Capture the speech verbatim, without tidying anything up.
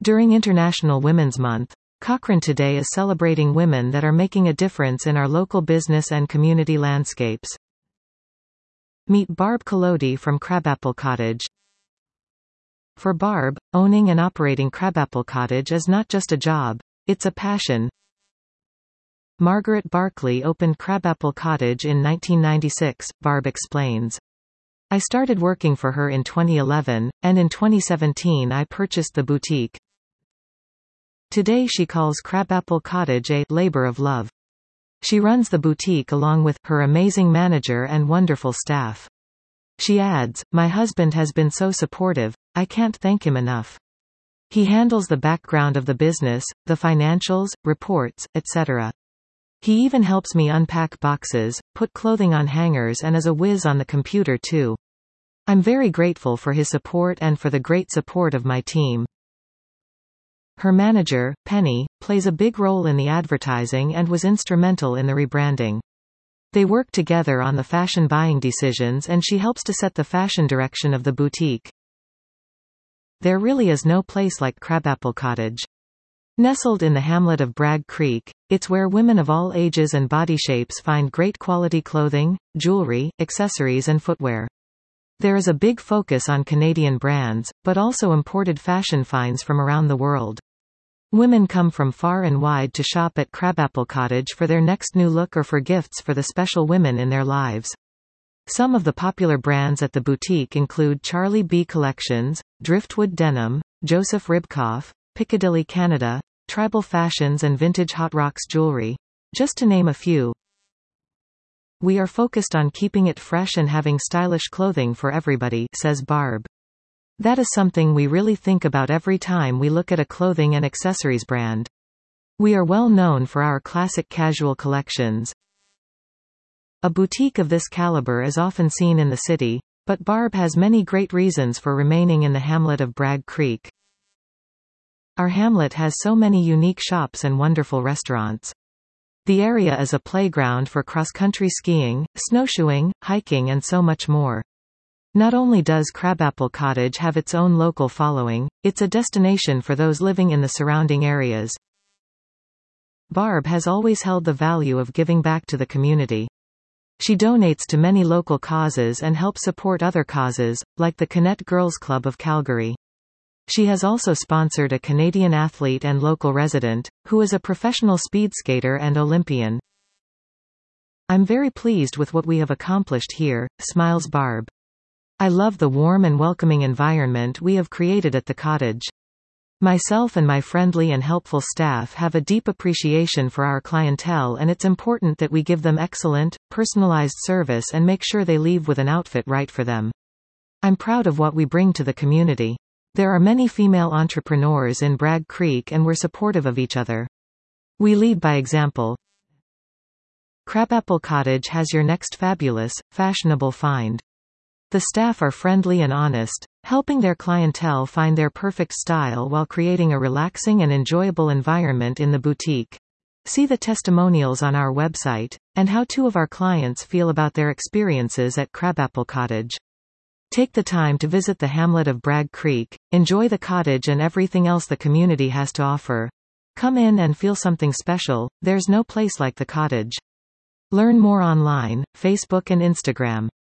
During International Women's Month, Cochrane Today is celebrating women that are making a difference in our local business and community landscapes. Meet Barb Collodi from Crabapple Cottage. For Barb, owning and operating Crabapple Cottage is not just a job, it's a passion. Margaret Barkley opened Crabapple Cottage in nineteen ninety-six, Barb explains. I started working for her in twenty eleven, and in twenty seventeen I purchased the boutique. Today she calls Crabapple Cottage a labor of love. She runs the boutique along with her amazing manager and wonderful staff. She adds, my husband has been so supportive, I can't thank him enough. He handles the background of the business, the financials, reports, et cetera. He even helps me unpack boxes, put clothing on hangers and is a whiz on the computer too. I'm very grateful for his support and for the great support of my team. Her manager, Penny, plays a big role in the advertising and was instrumental in the rebranding. They work together on the fashion buying decisions and she helps to set the fashion direction of the boutique. There really is no place like Crabapple Cottage. Nestled in the hamlet of Bragg Creek, it's where women of all ages and body shapes find great quality clothing, jewelry, accessories and footwear. There is a big focus on Canadian brands, but also imported fashion finds from around the world. Women come from far and wide to shop at Crabapple Cottage for their next new look or for gifts for the special women in their lives. Some of the popular brands at the boutique include Charlie B Collections, Driftwood Denim, Joseph Ribkoff, Piccadilly Canada, Tribal Fashions and Vintage Hot Rocks Jewelry, just to name a few. We are focused on keeping it fresh and having stylish clothing for everybody, says Barb. That is something we really think about every time we look at a clothing and accessories brand. We are well known for our classic casual collections. A boutique of this caliber is often seen in the city, but Barb has many great reasons for remaining in the hamlet of Bragg Creek. Our hamlet has so many unique shops and wonderful restaurants. The area is a playground for cross-country skiing, snowshoeing, hiking and so much more. Not only does Crabapple Cottage have its own local following, it's a destination for those living in the surrounding areas. Barb has always held the value of giving back to the community. She donates to many local causes and helps support other causes, like the Connect Girls Club of Calgary. She has also sponsored a Canadian athlete and local resident, who is a professional speed skater and Olympian. I'm very pleased with what we have accomplished here, smiles Barb. I love the warm and welcoming environment we have created at the cottage. Myself and my friendly and helpful staff have a deep appreciation for our clientele and it's important that we give them excellent, personalized service and make sure they leave with an outfit right for them. I'm proud of what we bring to the community. There are many female entrepreneurs in Bragg Creek and we're supportive of each other. We lead by example. Crabapple Cottage has your next fabulous, fashionable find. The staff are friendly and honest, helping their clientele find their perfect style while creating a relaxing and enjoyable environment in the boutique. See the testimonials on our website, and how two of our clients feel about their experiences at Crabapple Cottage. Take the time to visit the hamlet of Bragg Creek, enjoy the cottage and everything else the community has to offer. Come in and feel something special, there's no place like the cottage. Learn more online, Facebook and Instagram.